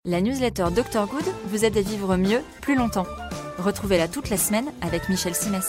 La newsletter Dr Good vous aide à vivre mieux, plus longtemps. Retrouvez-la toute la semaine avec Michel Simès.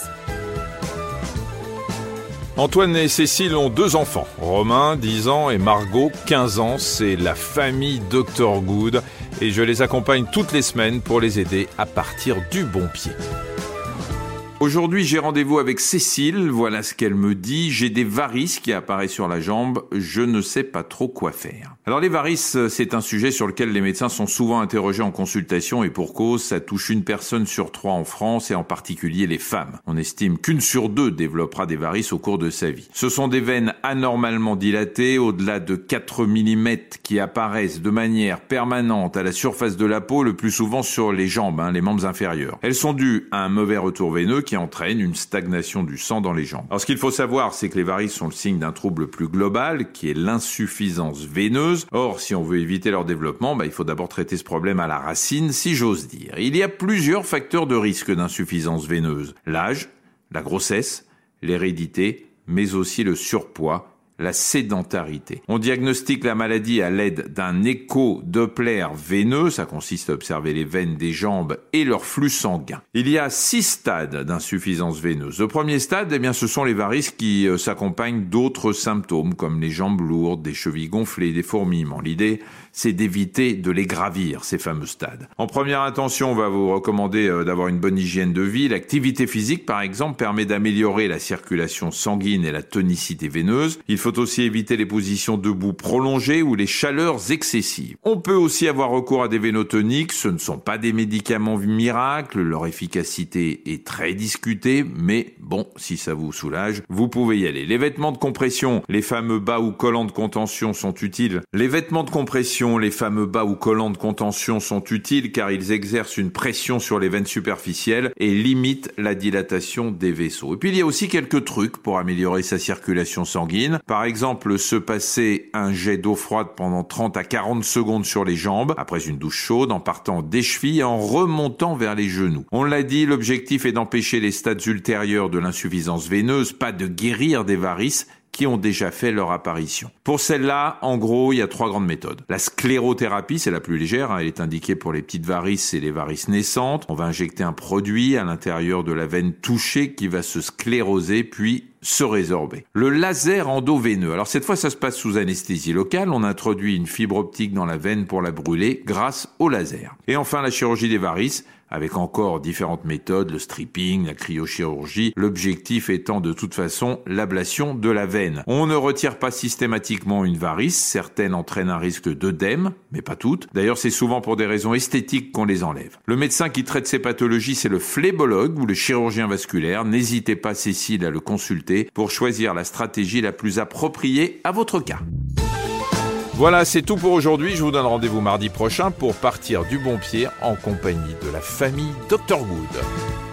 Antoine et Cécile ont 2 enfants, Romain, 10 ans, et Margot, 15 ans. C'est la famille Dr Good et je les accompagne toutes les semaines pour les aider à partir du bon pied. Aujourd'hui, j'ai rendez-vous avec Cécile. Voilà ce qu'elle me dit. J'ai des varices qui apparaissent sur la jambe. Je ne sais pas trop quoi faire. Alors les varices, c'est un sujet sur lequel les médecins sont souvent interrogés en consultation et pour cause, ça touche 1 personne sur 3 en France et en particulier les femmes. On estime qu'1 sur 2 développera des varices au cours de sa vie. Ce sont des veines anormalement dilatées, au-delà de 4 mm qui apparaissent de manière permanente à la surface de la peau, le plus souvent sur les jambes, les membres inférieurs. Elles sont dues à un mauvais retour veineux qui entraîne une stagnation du sang dans les jambes. Alors ce qu'il faut savoir, c'est que les varices sont le signe d'un trouble plus global, qui est l'insuffisance veineuse. Or, si on veut éviter leur développement, il faut d'abord traiter ce problème à la racine, si j'ose dire. Il y a plusieurs facteurs de risque d'insuffisance veineuse. L'âge, la grossesse, l'hérédité, mais aussi le surpoids, la sédentarité. On diagnostique la maladie à l'aide d'un écho-Doppler veineux, ça consiste à observer les veines des jambes et leur flux sanguin. Il y a 6 stades d'insuffisance veineuse. Le premier stade, ce sont les varices qui s'accompagnent d'autres symptômes comme les jambes lourdes, des chevilles gonflées, des fourmillements. L'idée, c'est d'éviter de les gravir, ces fameux stades. En première intention, on va vous recommander d'avoir une bonne hygiène de vie. L'activité physique, par exemple, permet d'améliorer la circulation sanguine et la tonicité veineuse. Il faut aussi éviter les positions debout prolongées ou les chaleurs excessives. On peut aussi avoir recours à des vénotoniques. Ce ne sont pas des médicaments miracles. Leur efficacité est très discutée, mais bon, si ça vous soulage, vous pouvez y aller. Les vêtements de compression, les fameux bas ou collants de contention sont utiles. Les fameux bas ou collants de contention sont utiles car ils exercent une pression sur les veines superficielles et limitent la dilatation des vaisseaux. Et puis il y a aussi quelques trucs pour améliorer sa circulation sanguine. Par exemple, se passer un jet d'eau froide pendant 30 à 40 secondes sur les jambes, après une douche chaude, en partant des chevilles et en remontant vers les genoux. On l'a dit, l'objectif est d'empêcher les stades ultérieurs de l'insuffisance veineuse, pas de guérir des varices qui ont déjà fait leur apparition. Pour celle-là, en gros, il y a 3 grandes méthodes. La sclérothérapie, c'est la plus légère, elle est indiquée pour les petites varices et les varices naissantes. On va injecter un produit à l'intérieur de la veine touchée qui va se scléroser puis se résorber. Le laser endoveineux. Alors cette fois, ça se passe sous anesthésie locale. On introduit une fibre optique dans la veine pour la brûler grâce au laser. Et enfin, la chirurgie des varices, avec encore différentes méthodes, le stripping, la cryochirurgie, l'objectif étant de toute façon l'ablation de la veine. On ne retire pas systématiquement une varice, certaines entraînent un risque d'œdème, mais pas toutes. D'ailleurs, c'est souvent pour des raisons esthétiques qu'on les enlève. Le médecin qui traite ces pathologies, c'est le phlébologue ou le chirurgien vasculaire. N'hésitez pas, Cécile, à le consulter pour choisir la stratégie la plus appropriée à votre cas. Voilà, c'est tout pour aujourd'hui. Je vous donne rendez-vous mardi prochain pour partir du bon pied en compagnie de la famille Dr Good.